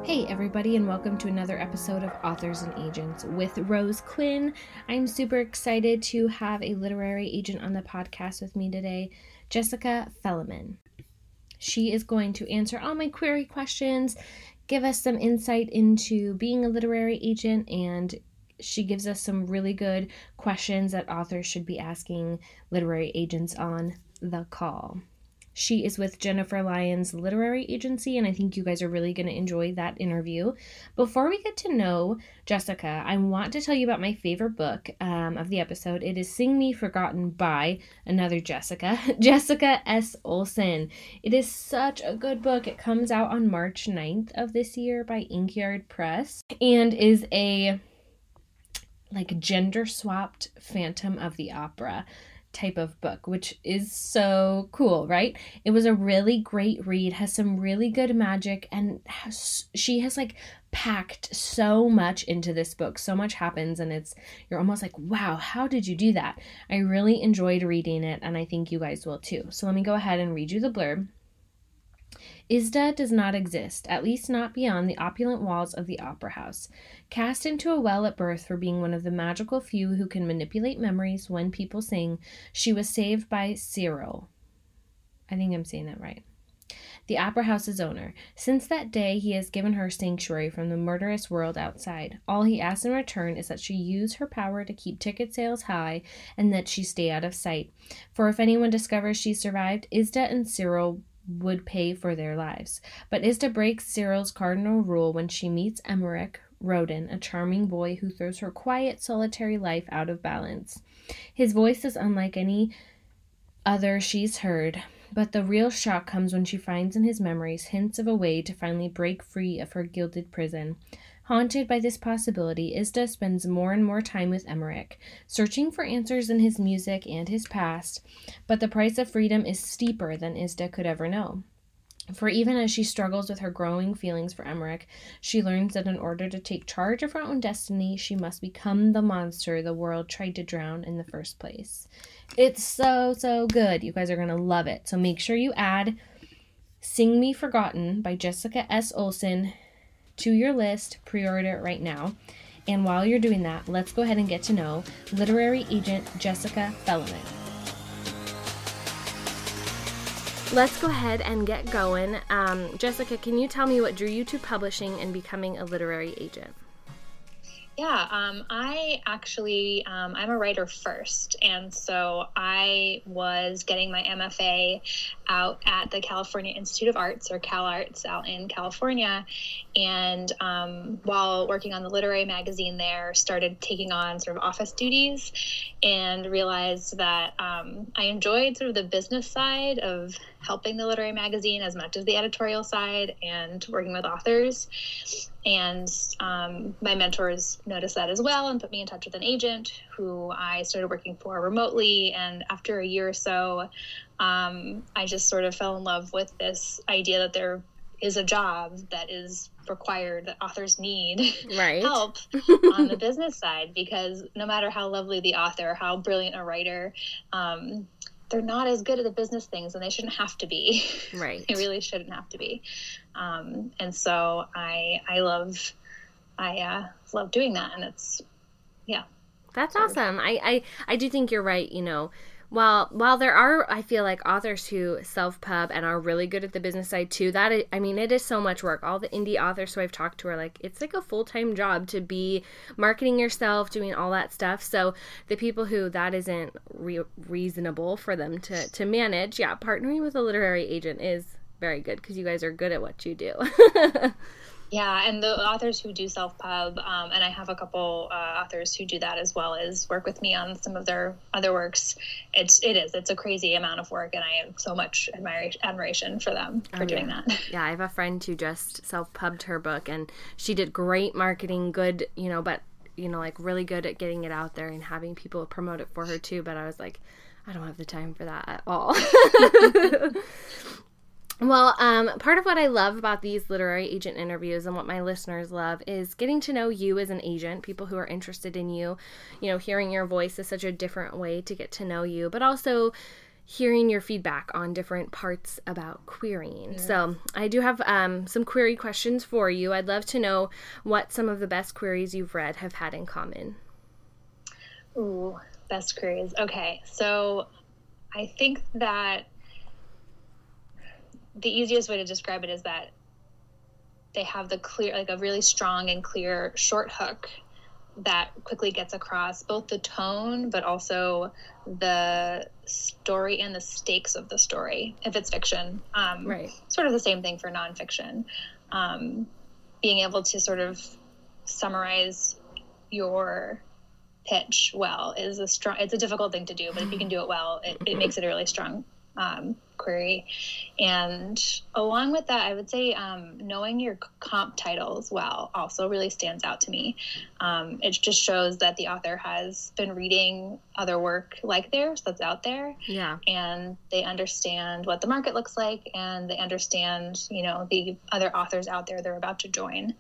Hey everybody, and welcome to another episode of Authors and Agents with Rose Quinn. I'm super excited to have a literary agent on the podcast with me today, Jessica Felleman. She is going to answer all my query questions, give us some insight into being a literary agent, and she gives us some really good questions that authors should be asking literary agents on the call. She is with Jennifer Lyons Literary Agency, and I think you guys are really going to enjoy that interview. Before we get to know Jessica, I want to tell you about my favorite book of the episode. It is Sing Me Forgotten by another Jessica, Jessica S. Olsen. It is such a good book. It comes out on March 9th of this year by Inkyard Press and is a gender-swapped Phantom of the Opera type of book, which is so cool, right? It was a really great read, has some really good magic, and she has packed so much into this book. So much happens, and you're almost like, wow, how did you do that? I really enjoyed reading it, and I think you guys will too. So let me go ahead and read you the blurb. Isda does not exist, at least not beyond the opulent walls of the opera house. Cast into a well at birth for being one of the magical few who can manipulate memories when people sing, she was saved by Cyril. I think I'm saying that right. The opera house's owner. Since that day, he has given her sanctuary from the murderous world outside. All he asks in return is that she use her power to keep ticket sales high and that she stay out of sight. For if anyone discovers she survived, Isda and Cyril would pay for their lives. But Isda breaks Cyril's cardinal rule when she meets Emmerich Roden, a charming boy who throws her quiet, solitary life out of balance. His voice is unlike any other she's heard, but the real shock comes when she finds in his memories hints of a way to finally break free of her gilded prison. Haunted by this possibility, Isda spends more and more time with Emmerich, searching for answers in his music and his past, but the price of freedom is steeper than Isda could ever know. For even as she struggles with her growing feelings for Emmerich, she learns that in order to take charge of her own destiny, she must become the monster the world tried to drown in the first place. It's so, so good. You guys are going to love it. So make sure you add Sing Me Forgotten by Jessica S. Olsen to your list. Pre-order it right now. And while you're doing that, let's go ahead and get to know literary agent Jessica Felleman. Let's go ahead and get going. Jessica, can you tell me what drew you to publishing and becoming a literary agent? Yeah, I'm a writer first, and so I was getting my MFA out at the California Institute of Arts, or CalArts, out in California, and while working on the literary magazine there, started taking on sort of office duties, and realized that I enjoyed sort of the business side of helping the literary magazine as much as the editorial side and working with authors. And my mentors noticed that as well and put me in touch with an agent who I started working for remotely. And after a year or so, I just sort of fell in love with this idea that there is a job that is required, that authors need help on the business side, because no matter how lovely the author, how brilliant a writer, they're not as good at the business things, and they shouldn't have to be. Right. They really shouldn't have to be. And so I love doing that. And That's awesome. I do think you're right. While there are, I feel like, authors who self-pub and are really good at the business side too, it is so much work. All the indie authors who I've talked to are like, it's like a full-time job to be marketing yourself, doing all that stuff. So the people who that isn't reasonable for them to manage, partnering with a literary agent is very good, because you guys are good at what you do. Yeah, and the authors who do self-pub, and I have a couple authors who do that as well as work with me on some of their other works. It's a crazy amount of work, and I have so much admiration for them for doing that. Yeah, I have a friend who just self-pubbed her book, and she did great marketing, good, but really good at getting it out there and having people promote it for her too. But I was like, I don't have the time for that at all. Well, part of what I love about these literary agent interviews and what my listeners love is getting to know you as an agent, people who are interested in you. Hearing your voice is such a different way to get to know you, but also hearing your feedback on different parts about querying. So I do have some query questions for you. I'd love to know what some of the best queries you've read have had in common. Ooh, best queries. Okay, so I think that the easiest way to describe it is that they have the clear, like a really strong and clear short hook that quickly gets across both the tone, but also the story and the stakes of the story, if it's fiction. Right. Sort of the same thing for nonfiction. Being able to sort of summarize your pitch well is it's a difficult thing to do, but if you can do it well, it makes it a really strong query. And along with that, I would say knowing your comp titles well also really stands out to me. It just shows that the author has been reading other work like theirs that's out there. Yeah. And they understand what the market looks like, and they understand, the other authors out there they're about to join.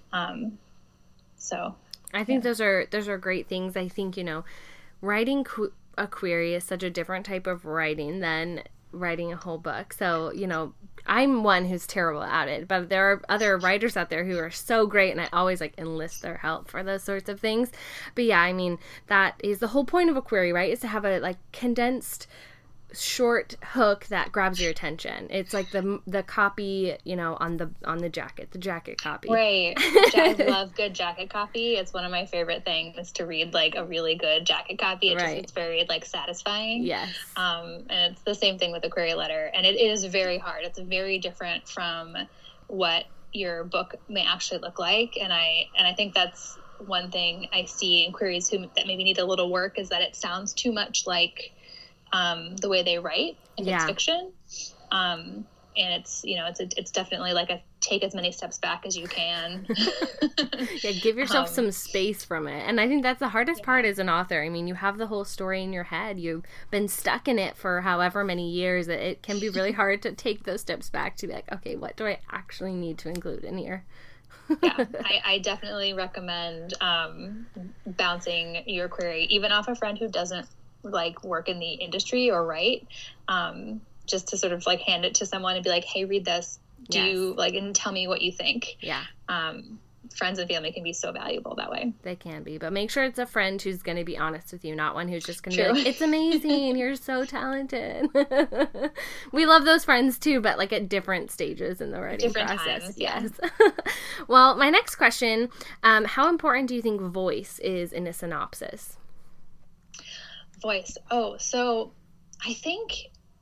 So I think those are great things. I think, writing a query is such a different type of writing than writing a whole book. So, I'm one who's terrible at it, but there are other writers out there who are so great, and I always enlist their help for those sorts of things. But yeah, I mean, that is the whole point of a query, right? Is to have a condensed short hook that grabs your attention. It's like the copy, on the jacket, the jacket copy. Right. I love good jacket copy. It's one of my favorite things to read, a really good jacket copy. It's very satisfying. Yes. And it's the same thing with a query letter, and it is very hard. It's very different from what your book may actually look like. And I think that's one thing I see in queries that maybe need a little work, is that it sounds too much like the way they write if it's fiction. And it's definitely a take as many steps back as you can. Yeah, give yourself some space from it. And I think that's the hardest part as an author. I mean, you have the whole story in your head. You've been stuck in it for however many years. It can be really hard to take those steps back to be okay, what do I actually need to include in here? Yeah, I definitely recommend bouncing your query, even off a friend who doesn't work in the industry or write, just to sort of hand it to someone and be hey, read this. Do you and tell me what you think. Yeah. Friends and family can be so valuable that way. They can be, but make sure it's a friend who's going to be honest with you, not one who's just going to be it's amazing, you're so talented. We love those friends too, but at different stages in the writing process. Times, yes. Well, my next question, how important do you think voice is in a synopsis? Voice. Oh, so I think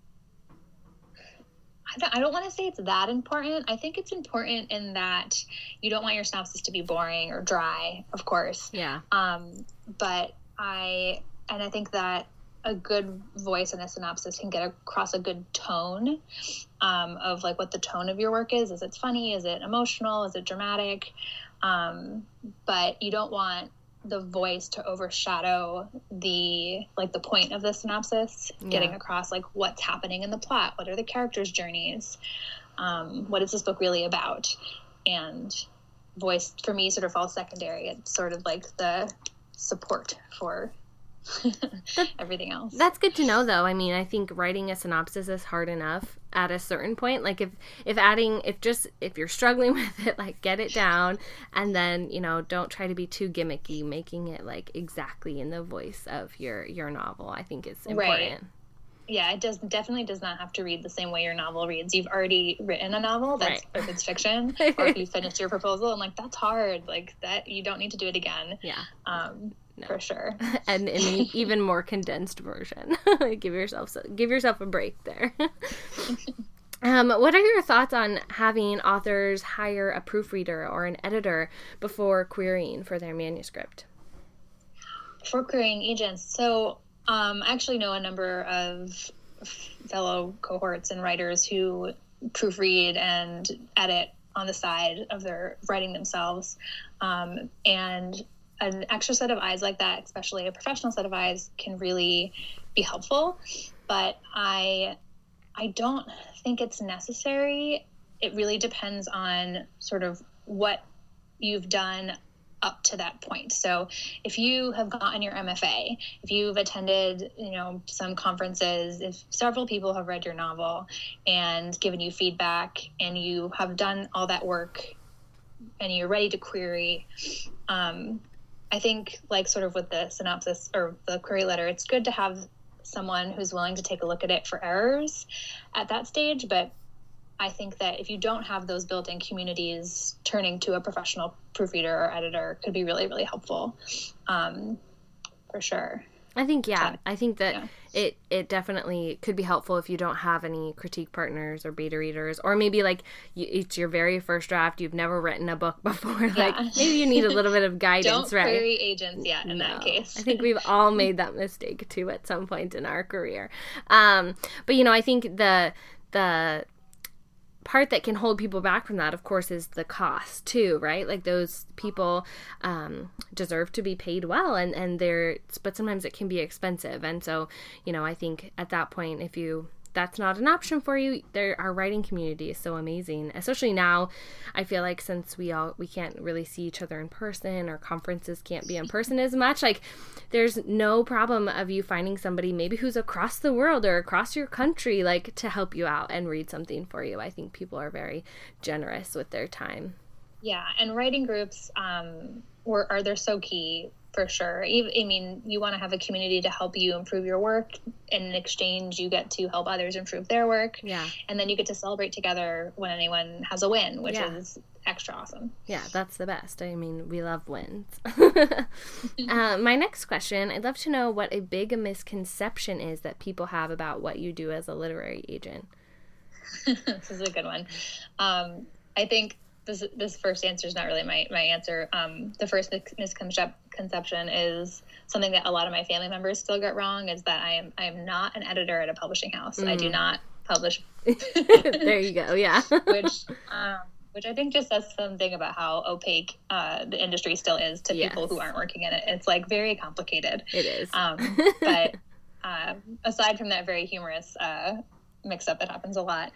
I don't want to say it's that important. I think it's important in that you don't want your synopsis to be boring or dry, of course. Yeah. But I think that a good voice in a synopsis can get across a good tone of what the tone of your work is. Is it funny? Is it emotional? Is it dramatic? But you don't want the voice to overshadow the point of the synopsis, getting across what's happening in the plot, what are the characters' journeys, what is this book really about. And voice for me sort of falls secondary. It's sort of the support for everything else. That's good to know, though. I mean, I think writing a synopsis is hard enough at a certain point. If you're struggling with it, get it down, and then don't try to be too gimmicky, making it exactly in the voice of your novel. I think it's important. Right. Yeah, it definitely does not have to read the same way your novel reads. You've already written a novel, or if it's fiction, or if you finished your proposal, and that's hard. That you don't need to do it again. Yeah. No. For sure. And in an even more condensed version. Give yourself a break there. What are your thoughts on having authors hire a proofreader or an editor before querying for their manuscript? For querying agents. So I actually know a number of fellow cohorts and writers who proofread and edit on the side of their writing themselves. And an extra set of eyes like that, especially a professional set of eyes, can really be helpful. But I don't think it's necessary. It really depends on sort of what you've done up to that point. So if you have gotten your MFA, if you've attended, some conferences, if several people have read your novel and given you feedback, and you have done all that work and you're ready to query, I think, like, sort of with the synopsis or the query letter, it's good to have someone who's willing to take a look at it for errors at that stage. But I think that if you don't have those built-in communities, turning to a professional proofreader or editor could be really, really helpful, for sure. I think that it definitely could be helpful if you don't have any critique partners or beta readers, or maybe like it's your very first draft, you've never written a book before. Like maybe you need a little bit of guidance, don't query agents yet in that case. I think we've all made that mistake too at some point in our career. But I think the part that can hold people back from that, of course, is the cost too, right? Like those people deserve to be paid well, but sometimes it can be expensive. And so, I think at that point, if that's not an option for you, our writing community is so amazing, especially now. I feel like since we can't really see each other in person, or conferences can't be in person as much, like there's no problem of you finding somebody maybe who's across the world or across your country, like to help you out and read something for you. I think people are very generous with their time. Yeah, and writing groups they're so key. For sure. You want to have a community to help you improve your work. In exchange, you get to help others improve their work. Yeah. And then you get to celebrate together when anyone has a win, which is extra awesome. Yeah, that's the best. We love wins. My next question, I'd love to know what a big misconception is that people have about what you do as a literary agent. This is a good one. I think this first answer is not really my answer. The first misconception is something that a lot of my family members still get wrong, is that I am not an editor at a publishing house. I do not publish. There you go. Yeah. Which I think just says something about how opaque the industry still is to people who aren't working in it. It's like very complicated. It is. But aside from that very humorous mix-up that happens a lot,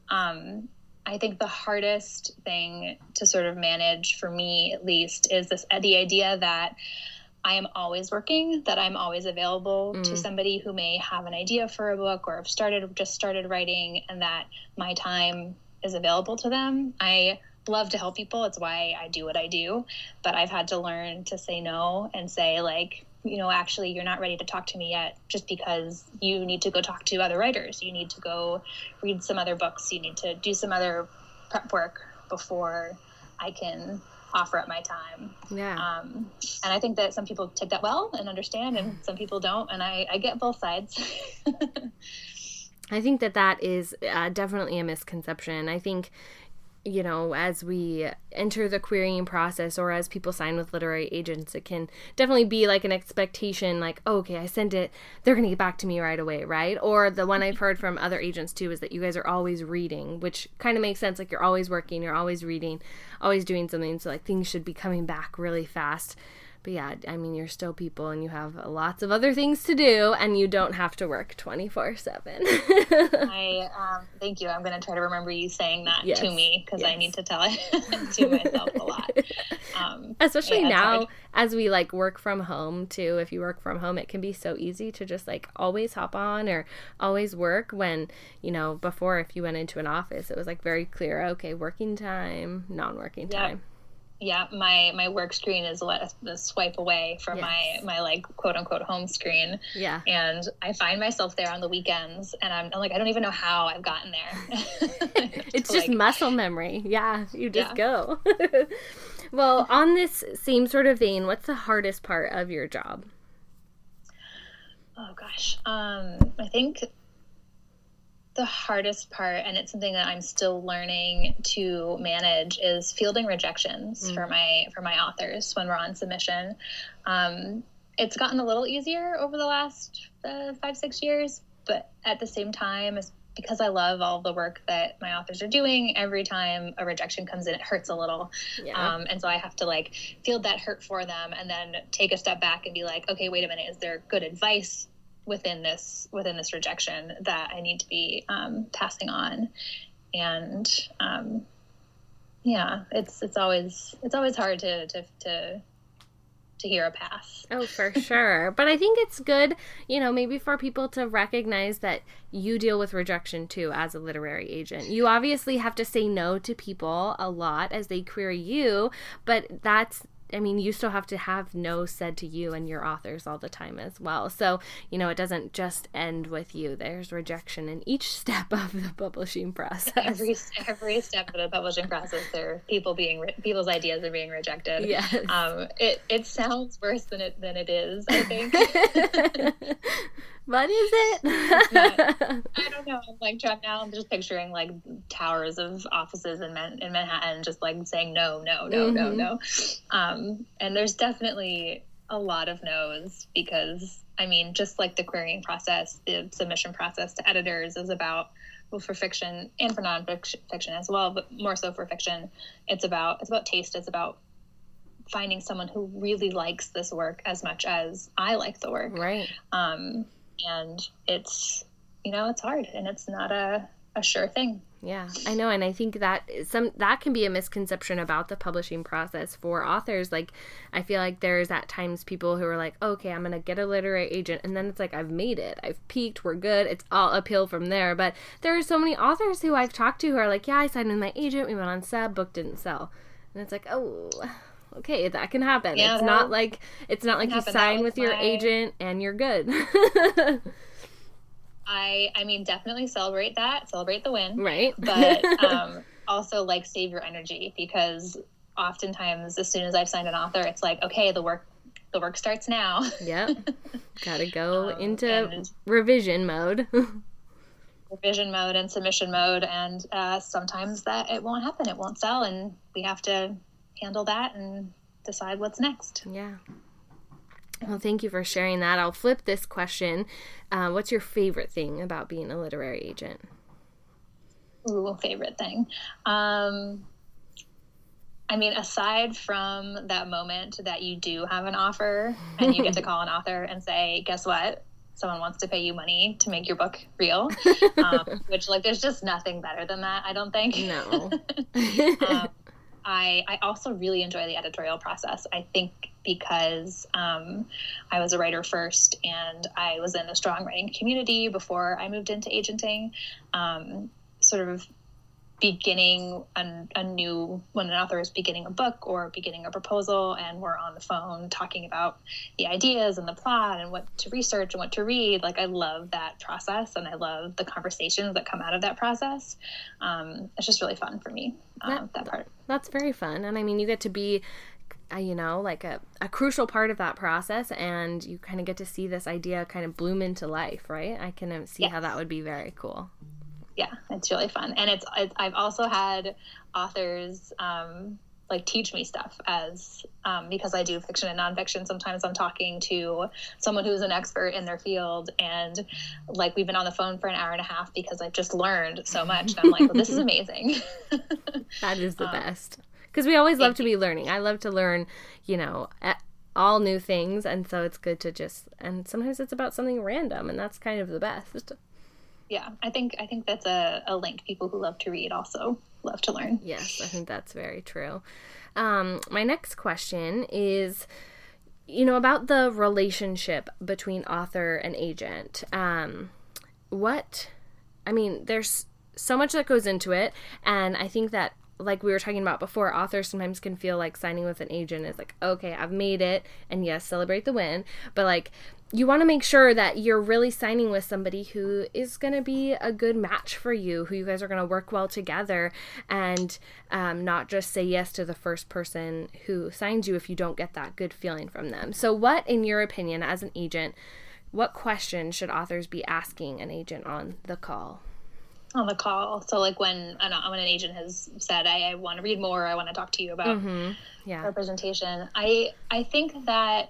I think the hardest thing to sort of manage, for me at least, is the idea that I am always working, that I'm always available to somebody who may have an idea for a book or have just started writing, and that my time is available to them. I love to help people. It's why I do what I do. But I've had to learn to say no and say, like, actually, you're not ready to talk to me yet, just because you need to go talk to other writers. You need to go read some other books. You need to do some other prep work before I can offer up my time. Yeah. And I think that some people take that well and understand, and some people don't. And I get both sides. I think that is definitely a misconception. I think, as we enter the querying process, or as people sign with literary agents, it can definitely be like an expectation, like, oh, okay, I sent it, they're going to get back to me right away, right? Or the one I've heard from other agents too is that you guys are always reading, which kind of makes sense. Like, you're always working, you're always reading, always doing something. So like things should be coming back really fast. But yeah, you're still people, and you have lots of other things to do, and you don't have to work 24/7. Thank you. I'm going to try to remember you saying that to me, because I need to tell it to myself a lot. Especially now, as we like work from home too. If you work from home, it can be so easy to just like always hop on or always work, when, before, if you went into an office, it was like very clear, okay, working time, non-working time. Yeah, my work screen is a swipe away from my like quote unquote home screen. Yeah. And I find myself there on the weekends, and I'm like, I don't even know how I've gotten there. It's just muscle memory. Yeah, you just go. Well, on this same sort of vein, what's the hardest part of your job? Oh gosh. I think the hardest part, and it's something that I'm still learning to manage, is fielding rejections for my authors when we're on submission. It's gotten a little easier over the last 5-6 years, but at the same time, because I love all the work that my authors are doing, every time a rejection comes in, it hurts a little. Yeah. And so I have to like field that hurt for them, and then take a step back and be like, okay, wait a minute, is there good advice within this rejection that I need to be passing on? And it's always hard to to hear a pass. Oh, for sure. But I think it's good, maybe for people to recognize that you deal with rejection too as a literary agent. You obviously have to say no to people a lot as they query you, but you still have to have no said to you and your authors all the time as well. So, it doesn't just end with you. There's rejection in each step of the publishing process. Every step of the publishing process, there are people's ideas are being rejected. Yes. It sounds worse than it is, I think. What is it? I don't know. I'm just picturing like towers of offices in Manhattan, just like saying no, no, no, no, no. And there's definitely a lot of no's because, just like the querying process, the submission process to editors is about, well, for fiction and for nonfiction as well, but more so for fiction, it's about taste. It's about finding someone who really likes this work as much as I like the work. Right. And it's, it's hard and it's not a sure thing. Yeah, I know. And I think that can be a misconception about the publishing process for authors. Like, I feel like there's at times people who are like, okay, I'm going to get a literary agent. And then it's like, I've made it. I've peaked. We're good. It's all uphill from there. But there are so many authors who I've talked to who are like, yeah, I signed with my agent. We went on sub, book didn't sell. And it's like, oh, okay, that can happen. Yeah, it's not like you sign with your agent and you're good. I definitely celebrate the win. Right. But also save your energy, because oftentimes as soon as I've signed an author, it's like, okay, the work starts now. Yep. Gotta go into revision mode. Revision mode and submission mode. And sometimes that it won't happen. It won't sell. And we have to handle that and decide what's next. Yeah. Well, thank you for sharing that. I'll flip this question. What's your favorite thing about being a literary agent? Ooh, favorite thing. Aside from that moment that you do have an offer and you get to call an author and say, guess what? Someone wants to pay you money to make your book real, which there's just nothing better than that, I don't think. No. I also really enjoy the editorial process. I think because I was a writer first and I was in a strong writing community before I moved into agenting, sort of beginning when an author is beginning a book or beginning a proposal and we're on the phone talking about the ideas and the plot and what to research and what to read. I love that process and I love the conversations that come out of that process. It's just really fun for me, that part. That's very fun. And you get to be, a crucial part of that process, and you kind of get to see this idea kind of bloom into life, right? I can see how that would be very cool. Yeah, it's really fun. And I've also had authors teach me stuff because I do fiction and nonfiction. Sometimes I'm talking to someone who's an expert in their field and we've been on the phone for an hour and a half because I've just learned so much. And I'm like, well, this is amazing. That is the best. Because we always love to be learning. I love to learn, all new things. And so it's good to and sometimes it's about something random, and that's kind of the best. Yeah, I think that's a link. People who love to read also love to learn. Yes, I think that's very true. My next question is, about the relationship between author and agent. There's so much that goes into it, and I think that, like we were talking about before, authors sometimes can feel like signing with an agent is okay, I've made it, and yes, celebrate the win, but you want to make sure that you're really signing with somebody who is going to be a good match for you, who you guys are going to work well together, and not just say yes to the first person who signs you if you don't get that good feeling from them. So what, in your opinion, as an agent, what questions should authors be asking an agent on the call? On the call. So when an agent has said, I want to read more, I want to talk to you about representation. I think that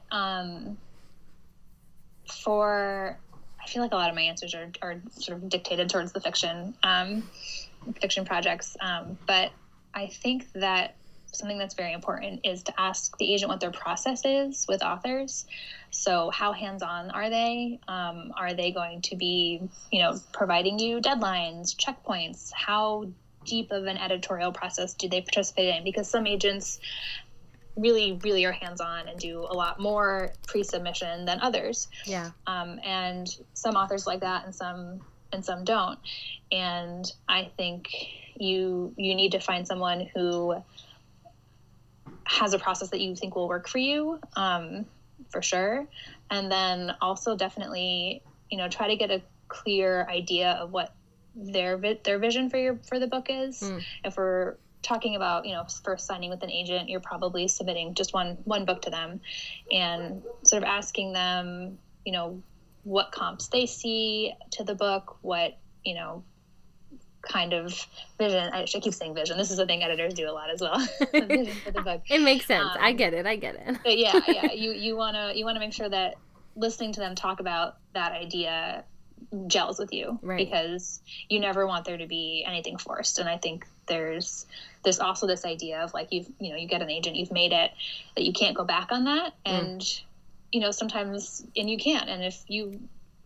I feel like a lot of my answers are sort of dictated towards the fiction projects. But I think that something that's very important is to ask the agent what their process is with authors. So how hands-on are they? Are they going to be, providing you deadlines, checkpoints? How deep of an editorial process do they participate in? Because some agents really, really are hands-on and do a lot more pre-submission than others. Yeah. And some authors like that, and some don't. And I think you need to find someone who has a process that you think will work for you, for sure. And then also definitely, try to get a clear idea of what their vision for the book is. If we're talking about, first signing with an agent, you're probably submitting just one book to them, and sort of asking them, what comps they see to the book, what, kind of vision. I keep saying vision. This is a thing editors do a lot as well. Vision for the book. It makes sense. I get it. But yeah. You wanna make sure that listening to them talk about that idea gels with you, right? Because you never want there to be anything forced. And I think there's also this idea of like you get an agent, you've made it, that you can't go back on that, and sometimes you can't. And if you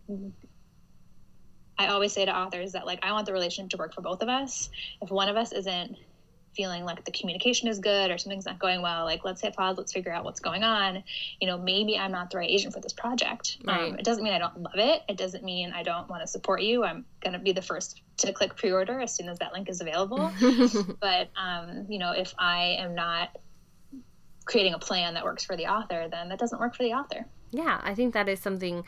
I always say to authors that, like, I want the relationship to work for both of us. If one of us isn't feeling like the communication is good or something's not going well, like, let's hit pause, let's figure out what's going on. Maybe I'm not the right agent for this project. Right. It doesn't mean I don't love it. It doesn't mean I don't want to support you. I'm going to be the first to click pre-order as soon as that link is available. But, if I am not creating a plan that works for the author, then that doesn't work for the author. Yeah, I think that is something,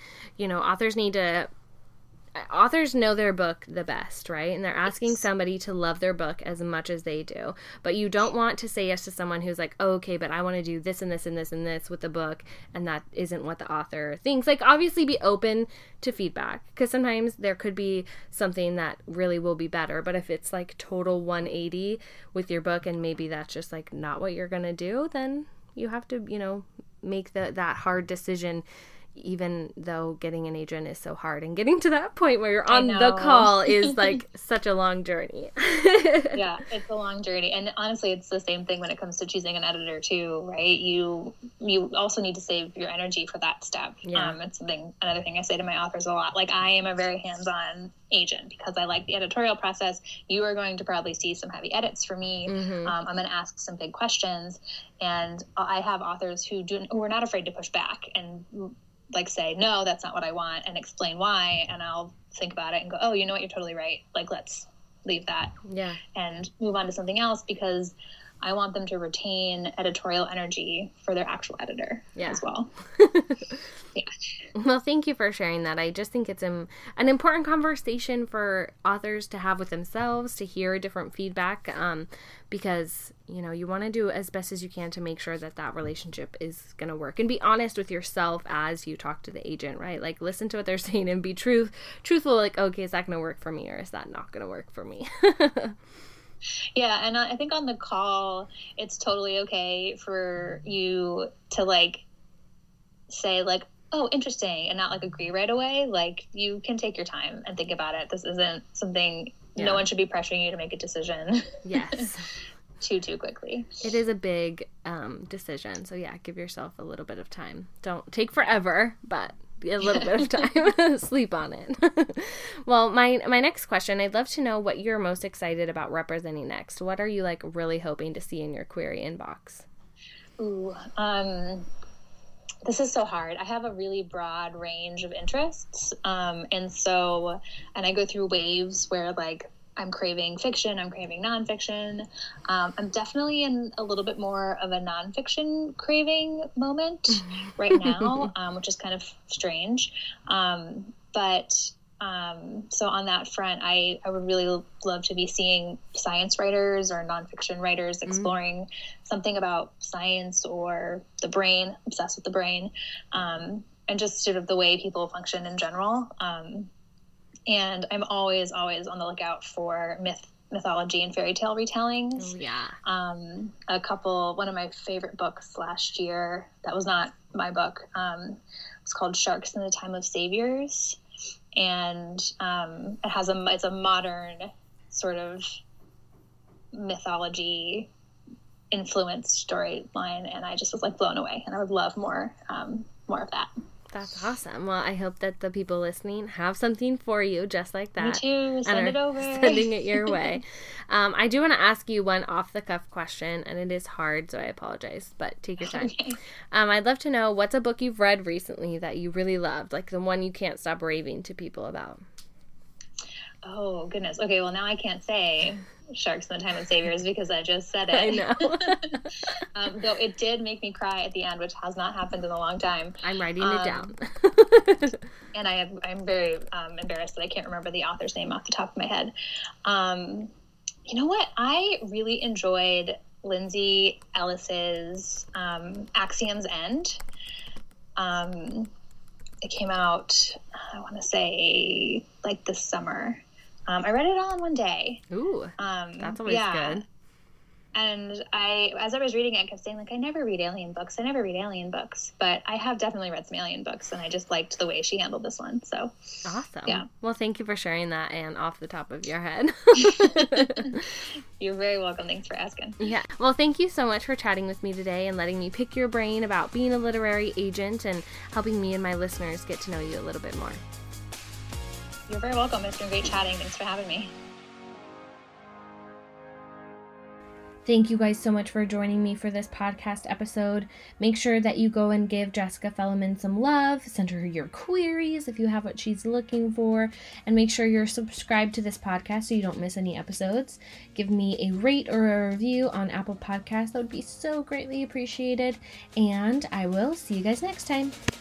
authors know their book the best, right? And they're asking somebody to love their book as much as they do. But you don't want to say yes to someone who's like, oh, okay, but I want to do this and this and this and this with the book, and that isn't what the author thinks. Like, obviously be open to feedback, because sometimes there could be something that really will be better. But if it's like total 180 with your book and maybe that's just like not what you're going to do, then you have to, make that hard decision, even though getting an agent is so hard, and getting to that point where you're on the call is like such a long journey. Yeah, it's a long journey. And honestly, it's the same thing when it comes to choosing an editor too, right? You also need to save your energy for that step. Yeah. It's another thing I say to my authors a lot. Like, I am a very hands-on agent because I like the editorial process. You are going to probably see some heavy edits for me. Mm-hmm. I'm going to ask some big questions, and I have authors who are not afraid to push back and like say, no, that's not what I want, and explain why. And I'll think about it and go, oh, you know what? You're totally right. Like, let's leave that and move on to something else, because I want them to retain editorial energy for their actual editor as well. Yeah. Well, thank you for sharing that. I just think it's an important conversation for authors to have with themselves, to hear different feedback, because, you want to do as best as you can to make sure that relationship is going to work, and be honest with yourself as you talk to the agent, right? Like, listen to what they're saying and be truthful, like, okay, is that going to work for me, or is that not going to work for me? Yeah, and I think on the call, it's totally okay for you to, like, say, like, oh, interesting, and not, like, agree right away. Like, you can take your time and think about it. This isn't something, no one should be pressuring you to make a decision. Yes. too quickly. It is a big decision. So, yeah, give yourself a little bit of time. Don't take forever, but a little bit of time. Sleep on it. Well, my next question, I'd love to know what you're most excited about representing next. What are you, like, really hoping to see in your query inbox? Ooh, this is so hard. I have a really broad range of interests. And I go through waves where, like, I'm craving fiction, I'm craving nonfiction. I'm definitely in a little bit more of a nonfiction craving moment right now, which is kind of strange. So on that front, I would really love to be seeing science writers or nonfiction writers exploring something about science or the brain, obsessed with the brain, and just sort of the way people function in general. And I'm always on the lookout for mythology and fairy tale retellings. Oh, yeah. One of my favorite books last year, that was not my book, was called Sharks in the Time of Saviors. And it's a modern sort of mythology influenced storyline, and I just was, like, blown away, and I would love more of that. That's awesome. Well, I hope that the people listening have something for you just like that. Me too. Send it over. Sending it your way. I do want to ask you one off-the-cuff question, and it is hard, so I apologize, but take your time. Okay. I'd love to know, what's a book you've read recently that you really loved, like the one you can't stop raving to people about? Oh, goodness. Okay, well, now I can't say Sharks in the Time of Saviors because I just said it. I know. Though it did make me cry at the end, which has not happened in a long time. I'm writing it down. And I'm very embarrassed that I can't remember the author's name off the top of my head. You know what? I really enjoyed Lindsay Ellis's Axiom's End. It came out, I want to say, like this summer. I read it all in one day. Ooh, that's always good. And as I was reading it, I kept saying, like, I never read alien books. But I have definitely read some alien books, and I just liked the way she handled this one. So awesome. Yeah. Well, thank you for sharing that, and off the top of your head. You're very welcome. Thanks for asking. Yeah. Well, thank you so much for chatting with me today and letting me pick your brain about being a literary agent and helping me and my listeners get to know you a little bit more. You're very welcome. It's been great chatting. Thanks for having me. Thank you guys so much for joining me for this podcast episode. Make sure that you go and give Jessica Felleman some love. Send her your queries if you have what she's looking for. And make sure you're subscribed to this podcast so you don't miss any episodes. Give me a rate or a review on Apple Podcasts. That would be so greatly appreciated. And I will see you guys next time.